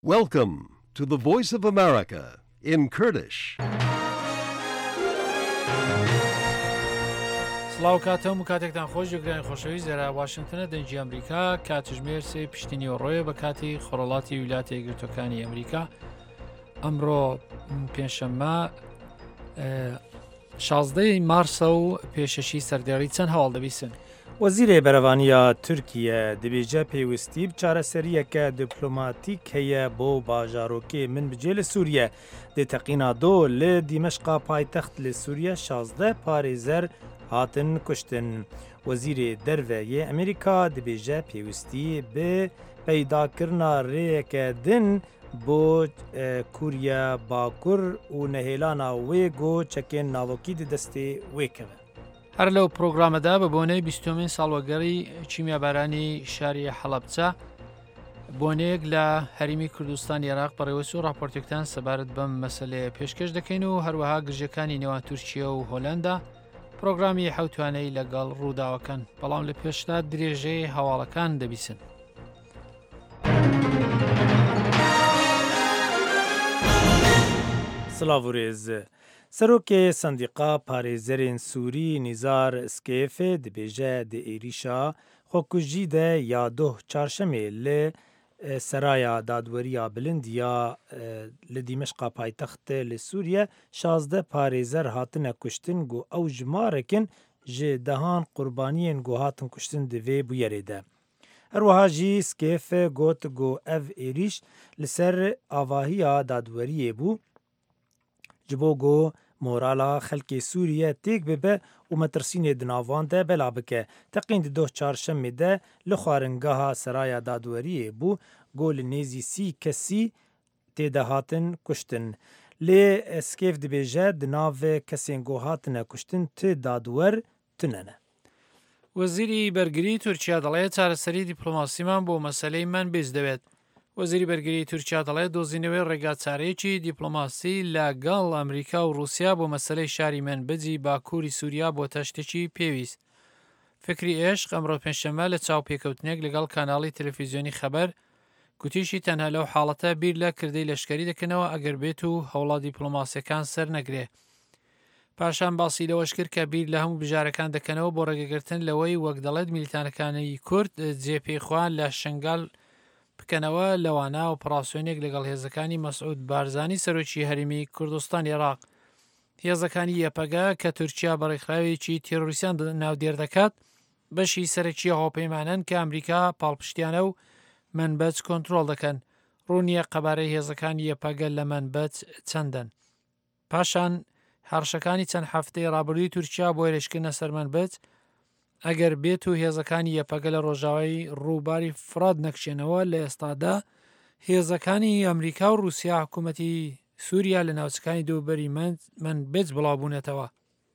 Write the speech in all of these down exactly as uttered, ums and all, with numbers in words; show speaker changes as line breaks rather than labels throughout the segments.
Welcome to the Voice of America in Kurdish.
سڵاو کاتەم و کاتێکتان خۆش گرانی خۆشەویست لە واشنگتنە دەنجی ئەمریکا کاتژمێر سێ پشتینی و ڕۆیە بە کاتی خۆڕەڵاتی ویلاتە یەکگرتوەکانی ئەمریکا. ئەمڕۆ پێنجشەممە شازدەی مارسە و پێشەشی سەردێڕی چەند هەواڵ دەبیستن.
وەزیرێ بەرەوانیە تورکیە دەبێجە پێویستی چارەسەریەکە دیپلۆماتیک هەیە بۆ باژارۆکێ من بجێ لە سووریە دێتەقینا دۆ لە دیمەشقا پایتەخت لە سووریە شازدە پارێزەر هاتن کوشتن. وەزیرێ دەرڤەیە ئەمریکا دەبێژە پێویستی بە پەیداکردنا ڕێیەکە دن بۆ کووریا باکوور و نەهێلانا وێ گۆ چەکێن ناوەکی دەستێ وێکەوە.
هەر لەو پرۆگرامەدا بە بۆنەی بیستۆمین ساڵوەگەڕی چیمیابارانی شاری حەڵەبجە بۆنەیەک لە هەریمی کوردستان عێراق بەڕێوەسی و راپۆرتێکتان سەبارەت بەم مەسەلەیە پێشکەش دەکەین و هەروەها گرژەکانی نێوان تورکیە و هۆلەندا پرۆگرامی حەوتوانەی لەگەڵ ڕووداوەکەن، بەڵام لە پێشتا درێژەی هەواڵەکان دەبیسن.
سلااوڕێز سەرۆکێ سندیقا پارێزەرên سووری نیزار سکێفێ دەبێژە دە عێریشا خۆکوژی دە یا دۆ چارشەمێ لە سەرایە دادوەریە بلندیا لە دیمەشقا پایتەختە لە سووریە شازدە پارێزەر هاتنە کوشتن گۆ ئەو ژمارەکن ji dehan qurbaniyên got hatin kuştin di vê bûyerê de. Herwiha jî Skêfe got got ev êrîş li ser avahiya dadweriyê bû ji bo got morala xelkê Sûriye têk bibe û metirsînê di navan de bela bike. Teqîn di doh çarşemê de li xwaringeha seraya dadweriyê bû got li nêzî sî kesî têde hatin kuştin. Lê Skêf dibêje di navê kesên got hatine kuştin ti dadwer tunene.
وەزیری بەرگری تورکیا دەڵێت چارەسەری دیپلۆماسیمان بۆ مەسەلەی من بێز دەوێت. وەزیری بەرگری تورکیا دەڵێت دۆزینەوەی ڕێگاچارەیەکی دیپلۆماسی لەگەڵ ئەمریکا و رووسیا بۆ مەسەلەی شاری منبەجی باکووری سووریا بۆ تەشتێکی پێویست. فکری عێشق ئەمڕۆ پێنجشەممە لە چاوپێکەوتنێک لەگەڵ کاناڵی تەلەڤیزیۆنی خەبەر گوتیشی تەنها لەو حاڵەتە بیر لە کردەی لەشکری دەکەنەوە ئەگەر بێت و هەوڵە دیپلۆماسیەکان سەر نەگرێ. پاشان باسی لەوەش کرد کە بیر لە هەموو بژارەکان دەکەنەوە بۆ ڕێگەگرتن لەوەی وەک دەڵێت میلیتانەکانی کورد جێپێخوان لە شنگال بکەنەوە لەوانە ئۆپراسیۆنێک لەگەڵ هێزەکانی مەسعود بارزانی سەرۆکی هەرمی کوردستان عێراق. هێزەکانی یەپەگە کە تورکیا بەڕێکخراوێکی تێرۆریستیان ناودێر دەکات بەشی سەرەکی هاوپەیمانن کە ئەمریکا پاڵپشتیانە و منبەج کۆنتڕۆڵ دەکەن. ڕوونیە قەبارەی هێزەکانی یەپەگە لە منبەج چەندەن. پاشان هەرشەکانی چەند هەفتەی ڕابردووی تورکیا بۆ هێرشکردنە سەر منبەج ئەگەر بێت و هێزەکانی یەپەگە لە ڕۆژاوای ڕووباری فراد نەکشێنەوە لە ئێستادا هێزەکانی ئەمریکا و رووسیا حکوومەتی سووریا لە ناوچەکانی دووبەری منبەج بڵاوبوونەتەوە.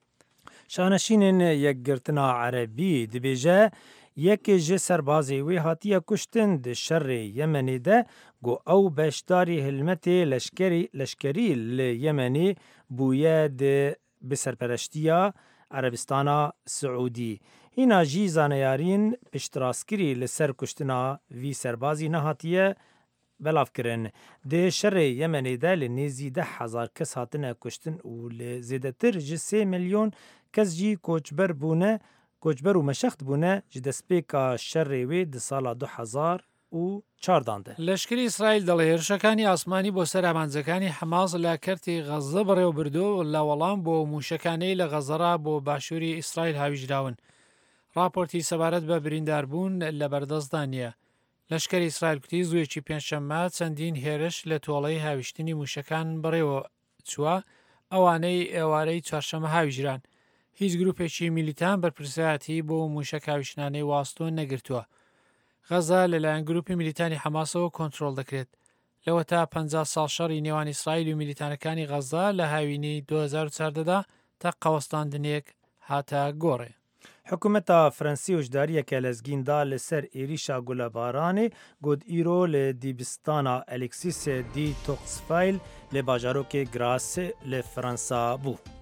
شانەشینên yekgirtina Erebî dibêje yekê ji serbazê wê hatiye kuştin di şerê Yemenê de got ew beşdarî hilmetê leşkerî leşkerî li Yemenê bûye di bi serpereştiya Erebistana Siûdî. Hîna jî zaneyarîn piştiraskirî li ser kuştina vî serbazî nehatiye belavkirin. Di şerê Yemenê de li nêzî deh hezar kes hatine kuştin û li zêdetir ji sê milyon kes jî koçber bûne koçber û meşext bûne ji destpêka şerê wê di sala du hezar û çardan de.
لەشکری ئیسرائیل دەڵێ هێرشەکانی ئاسمانی بۆ سەر ئامانجەکانی حەماس لە کەرتی غەزە بەڕێوەبردو لە وەڵام بۆ موشەکانەی لە غەزەرا بۆ باشووری ئیسرائیل هاویژراون. راپۆرتی سەبارەت بە برینداربوون لە بەردەستدا نییە. لەشکری ئیسرائیل کوتی زوێکی پێنجشەممە چەندین هێرش لە تۆڵەی هاویشتنی موشەکان بەڕێوە چووە ئەوانەی ئێوارەی چوارشەممە هاویژران. هیچ گروپێکی میلیتان بەرپرسایەتی بۆ موشە کاویشتنانەی واستۆن نەگرتووە. غەزە لەلایەن گروپی میلیتانی حەماسەوە کۆنتڕۆڵ دەکرێت. لەوە تا پەنجا ساڵ شەڕی نێوان ئیسرائیل و میلیتانەکانی غەزە لە هاوینی دوو هەزار و چواردەدا تا قەوەستاندنێک هاتە گۆڕێ.
حکوومەتا فەرەنسی هۆشداریەکە لەزگیندا لەسەر عێریشا گولەبارانê got îro li dîbistana Alexis di Tocqueville li bajarokê Grasse li Fransa bû.